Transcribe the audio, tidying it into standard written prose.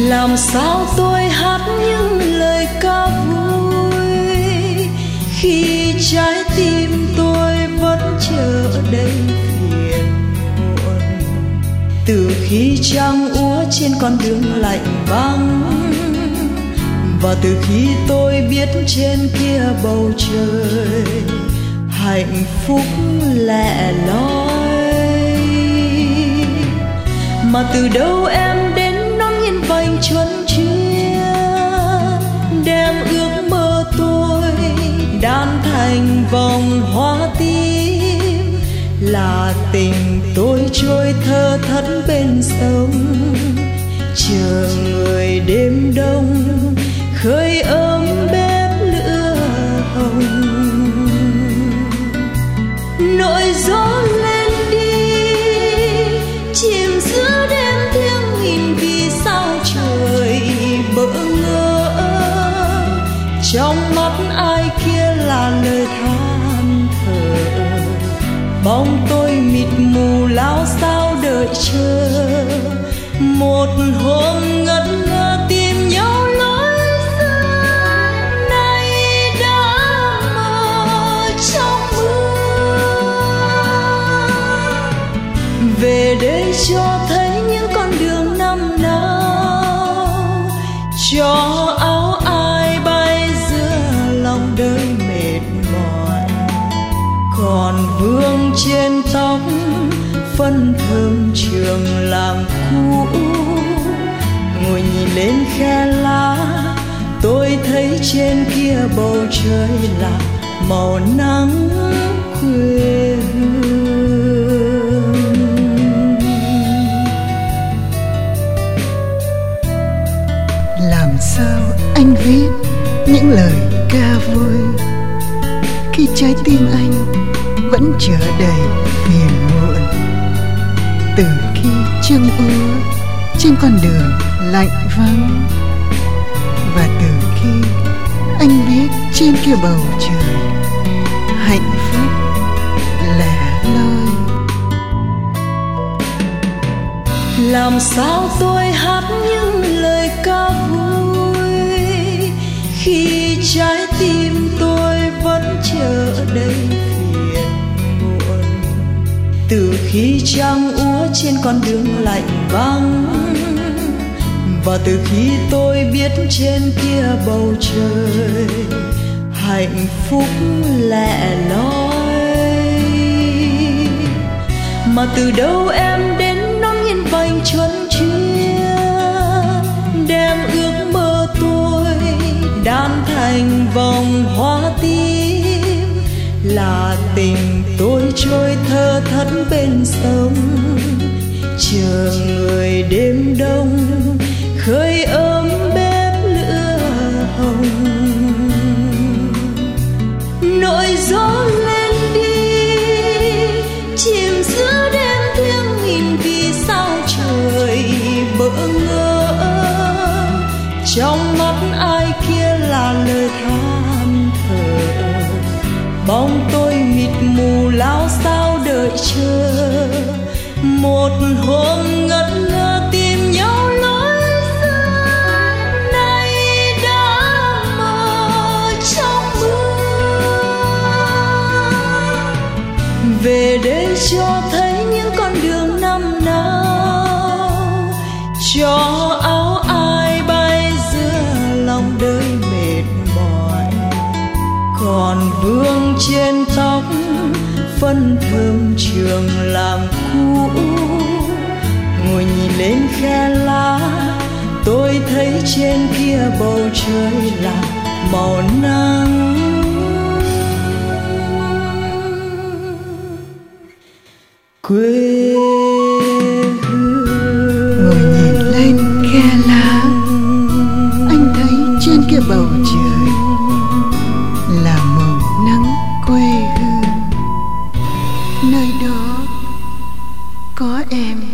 Làm sao tôi hát những lời ca vui khi trái tim tôi vẫn chờ đầy phiền muộn. Từ khi trăng úa trên con đường lạnh vắng, và từ khi tôi biết trên kia bầu trời hạnh phúc lẻ loi, mà từ đâu em đến đón hiên vành chuân chia, đem ước mơ tôi đan thành vòng hoa tím. Là tình tôi trôi thơ thẫn bên sông, chờ người đêm đông khơi ấm bếp lửa hồng. Nỗi gió lên đi chìm giữa đêm thiêng nghìn vì sao trời bỡ ngỡ. Trong mắt ai kia là lời than thở, bóng tôi mịt mù lao sao đợi chờ. Một hôm ngất ngơ tìm nhau lối xưa, nay đã mờ trong mưa. Về đây cho thấy những con đường năm nào, cho áo ai bay giữa lòng đời mệt mỏi. Còn vương trên tóc phân thơm trường làng cũ, ngồi nhìn lên khe lá, tôi thấy trên kia bầu trời là màu nắng quê hương. Làm sao anh viết những lời ca vui khi trái tim anh vẫn chờ đầy phiền muộn? Từ khi trăng úa trên con đường lạnh vắng, và từ khi anh biết trên kia bầu trời hạnh phúc lẻ loi. Làm sao tôi hát những lời ca vui khi trái tim tôi vẫn chờ đầy phiền muộn. Từ khi trăng úa trên con đường lạnh vắng, và từ khi tôi biết trên kia bầu trời hạnh phúc lẻ loi, mà từ đâu em đến đón hiên vành chuân chia, đem ước mơ tôi đan thành vòng hoa tím. Là tình tôi trôi thơ thẫn bên sông, chờ người đêm đông khơi ấm bếp lửa hồng. Nỗi gió lên đi chìm giữa đêm thiêng nghìn vì sao trời bỡ ngỡ. Trong mắt ai kia là lời than thở, bóng tôi mịt mù lao sao đợi chờ. Một hôm ngất ngơ tìm nhau lối xưa, nay đã mờ trong mưa. Về đây cho thấy những con đường năm nào, cho áo ai bay giữa lòng đời mệt mỏi. Còn vương trên tóc phân thơm trường làng cũ, ngồi nhìn lên khe lá, tôi thấy trên kia bầu trời là màu nắng quê hương. Ngồi nhìn lên khe lá, anh thấy trên kia bầu trời là màu nắng quê hương. Nơi đó có em.